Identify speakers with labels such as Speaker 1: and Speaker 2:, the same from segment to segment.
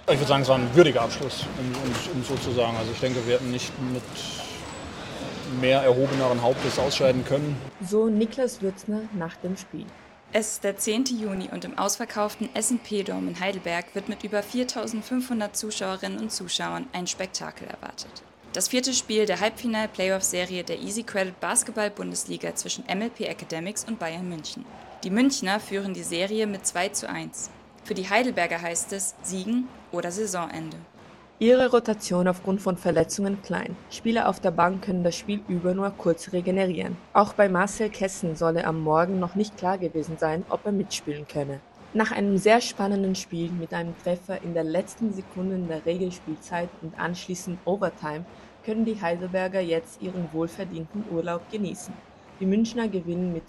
Speaker 1: Ich würde sagen, es war ein würdiger Abschluss, um so zu sagen. Also ich denke, wir hätten nicht mit mehr erhobeneren Hauptes ausscheiden können.
Speaker 2: So Niklas Würzner nach dem Spiel.
Speaker 3: Es ist der 10. Juni und im ausverkauften S&P-Dome in Heidelberg wird mit über 4.500 Zuschauerinnen und Zuschauern ein Spektakel erwartet. Das 4. Spiel der Halbfinal-Playoff-Serie der Easy Credit Basketball-Bundesliga zwischen MLP Academics und Bayern München. Die Münchner führen die Serie mit 2:1. Für die Heidelberger heißt es Siegen oder Saisonende.
Speaker 2: Ihre Rotation aufgrund von Verletzungen klein. Spieler auf der Bank können das Spiel über nur kurz regenerieren. Auch bei Marcel Kessen solle am Morgen noch nicht klar gewesen sein, ob er mitspielen könne. Nach einem sehr spannenden Spiel mit einem Treffer in der letzten Sekunde der Regelspielzeit und anschließend Overtime können die Heidelberger jetzt ihren wohlverdienten Urlaub genießen. Die Münchner gewinnen mit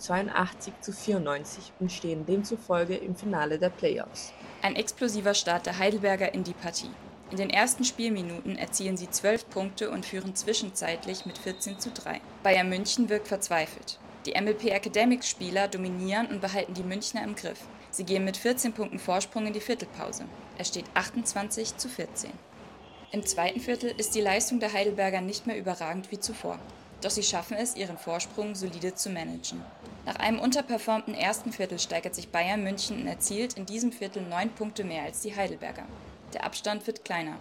Speaker 2: 82:94 und stehen demzufolge im Finale der Playoffs.
Speaker 3: Ein explosiver Start der Heidelberger in die Partie. In den ersten Spielminuten erzielen sie 12 Punkte und führen zwischenzeitlich mit 14:3. Bayern München wirkt verzweifelt. Die MLP Academics-Spieler dominieren und behalten die Münchner im Griff. Sie gehen mit 14 Punkten Vorsprung in die Viertelpause. Es steht 28:14. Im zweiten Viertel ist die Leistung der Heidelberger nicht mehr überragend wie zuvor. Doch sie schaffen es, ihren Vorsprung solide zu managen. Nach einem unterperformten ersten Viertel steigert sich Bayern München und erzielt in diesem Viertel 9 Punkte mehr als die Heidelberger. Der Abstand wird kleiner.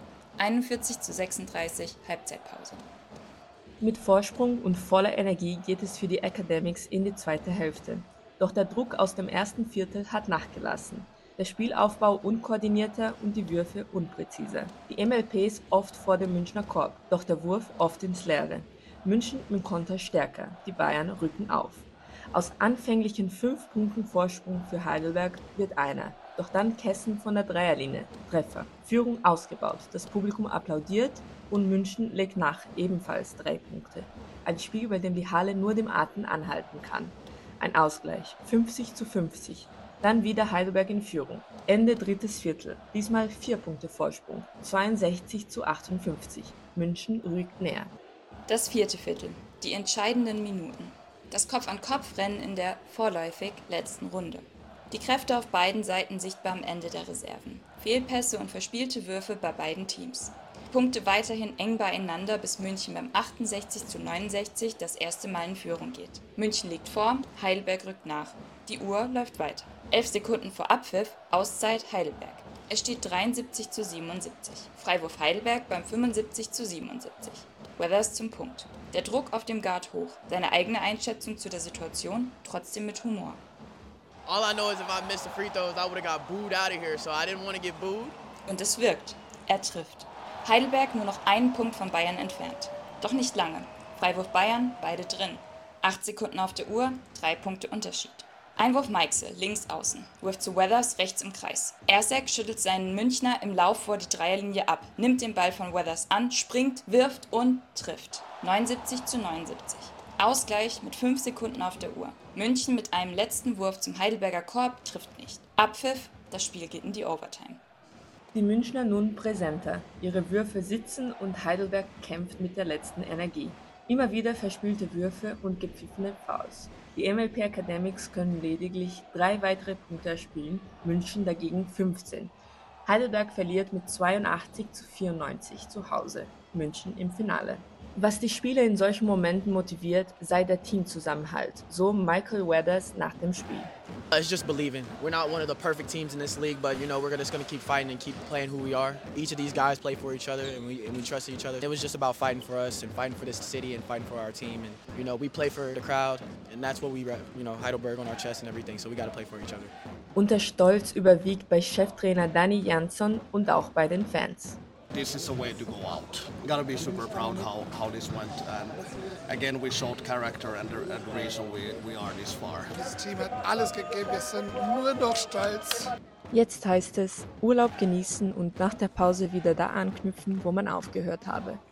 Speaker 3: 41:36, Halbzeitpause.
Speaker 2: Mit Vorsprung und voller Energie geht es für die Academics in die zweite Hälfte. Doch der Druck aus dem ersten Viertel hat nachgelassen. Der Spielaufbau unkoordinierter und die Würfe unpräziser. Die MLPs oft vor dem Münchner Korb, doch der Wurf oft ins Leere. München mit Konter stärker, die Bayern rücken auf. Aus anfänglichen 5 Punkten Vorsprung für Heidelberg wird einer. Doch dann Kessen von der Dreierlinie. Treffer. Führung ausgebaut. Das Publikum applaudiert und München legt nach, ebenfalls 3 Punkte. Ein Spiel, bei dem die Halle nur dem Atem anhalten kann. Ein Ausgleich. 50:50. Dann wieder Heidelberg in Führung. Ende drittes Viertel. Diesmal 4 Punkte Vorsprung. 62:58. München rückt näher.
Speaker 3: Das vierte Viertel. Die entscheidenden Minuten. Das Kopf-an-Kopf-Rennen in der vorläufig letzten Runde. Die Kräfte auf beiden Seiten sichtbar am Ende der Reserven. Fehlpässe und verspielte Würfe bei beiden Teams. Punkte weiterhin eng beieinander, bis München beim 68:69 das erste Mal in Führung geht. München liegt vor, Heidelberg rückt nach. Die Uhr läuft weiter. 11 Sekunden vor Abpfiff, Auszeit Heidelberg. Es steht 73:77. Freiwurf Heidelberg beim 75:77. Weathers zum Punkt. Der Druck auf dem Guard hoch. Seine eigene Einschätzung zu der Situation, trotzdem mit Humor.
Speaker 4: All I know is if I missed the free throws, I would have got booed out of here, so I didn't want to get booed.
Speaker 3: Und es wirkt. Er trifft. Heidelberg nur noch einen Punkt von Bayern entfernt. Doch nicht lange. Freiwurf Bayern, beide drin. 8 Sekunden auf der Uhr, 3 Punkte Unterschied. Einwurf Meixel, links außen. Wurf zu Weathers, rechts im Kreis. Ersek schüttelt seinen Münchner im Lauf vor die Dreierlinie ab, nimmt den Ball von Weathers an, springt, wirft und trifft. 79:79. Ausgleich mit 5 Sekunden auf der Uhr. München mit einem letzten Wurf zum Heidelberger Korb trifft nicht. Abpfiff, das Spiel geht in die Overtime.
Speaker 2: Die Münchner nun präsenter. Ihre Würfe sitzen und Heidelberg kämpft mit der letzten Energie. Immer wieder verspielte Würfe und gepfiffene Fouls. Die MLP Academics können lediglich 3 weitere Punkte erspielen, München dagegen 15. Heidelberg verliert mit 82:94 zu Hause, München im Finale. Was die Spieler in solchen Momenten motiviert, sei der Teamzusammenhalt, so Michael Weathers nach dem Spiel.
Speaker 4: It's just believing. We're not one of the perfect teams in this league, but we're just going to keep fighting and keep playing who we are. Each of these guys play for each other, and we trust each other. It was just about fighting for us and fighting for this city and fighting for our team. And we play for the crowd, and that's what we Heidelberg on our chest and everything. So we got to play for each other.
Speaker 2: Und der Stolz überwiegt bei Cheftrainer Danny Jansson und auch bei den Fans.
Speaker 5: This is a way to go out. You gotta be super proud how this went. And again, we showed character and the reason we are this far.
Speaker 6: Das Team hat alles gegeben, wir sind nur noch stolz.
Speaker 2: Jetzt heißt es Urlaub genießen und nach der Pause wieder da anknüpfen, wo man aufgehört habe.